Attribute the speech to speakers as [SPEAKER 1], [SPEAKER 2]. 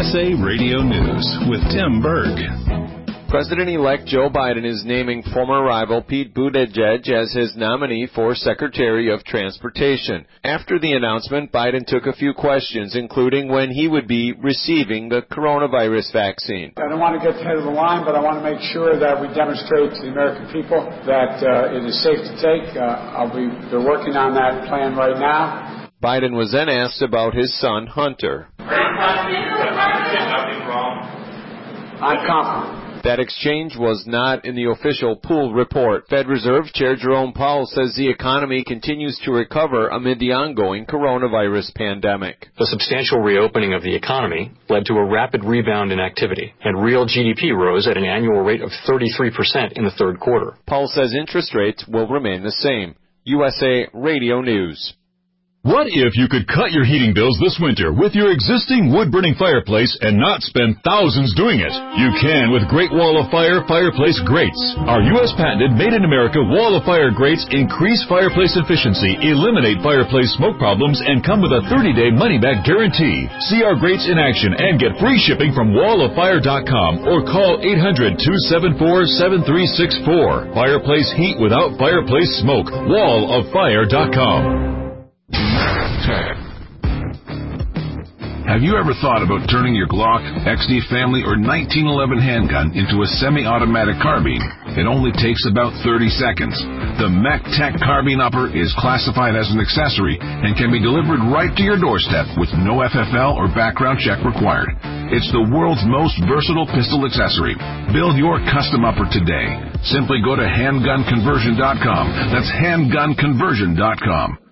[SPEAKER 1] USA Radio News with Tim Berg.
[SPEAKER 2] President-elect Joe Biden is naming former rival Pete Buttigieg as his nominee for Secretary of Transportation. After the announcement, Biden took a few questions, including when he would be receiving the coronavirus vaccine.
[SPEAKER 3] I don't want to get to the head of the line, but I want to make sure that we demonstrate to the American people that it is safe to take. They're working on that plan right now.
[SPEAKER 2] Biden was then asked about his son, Hunter.
[SPEAKER 3] I'm confident.
[SPEAKER 2] That exchange was not in the official pool report. Fed Reserve Chair Jerome Powell says the economy continues to recover amid the ongoing coronavirus pandemic.
[SPEAKER 4] The substantial reopening of the economy led to a rapid rebound in activity, and real GDP rose at an annual rate of 33% in the third quarter.
[SPEAKER 2] Powell says interest rates will remain the same. USA Radio News.
[SPEAKER 5] What if you could cut your heating bills this winter with your existing wood-burning fireplace and not spend thousands doing it? You can with Great Wall of Fire fireplace grates. Our U.S. patented made-in-America Wall of Fire grates increase fireplace efficiency, eliminate fireplace smoke problems, and come with a 30-day money-back guarantee. See our grates in action and get free shipping from walloffire.com or call 800-274-7364. Fireplace heat without fireplace smoke. walloffire.com.
[SPEAKER 6] Have you ever thought about turning your Glock, XD Family, or 1911 handgun into a semi-automatic carbine? It only takes about 30 seconds. The Mech Tech Carbine Upper is classified as an accessory and can be delivered right to your doorstep with no FFL or background check required. It's the world's most versatile pistol accessory. Build your custom upper today. Simply go to handgunconversion.com. That's handgunconversion.com.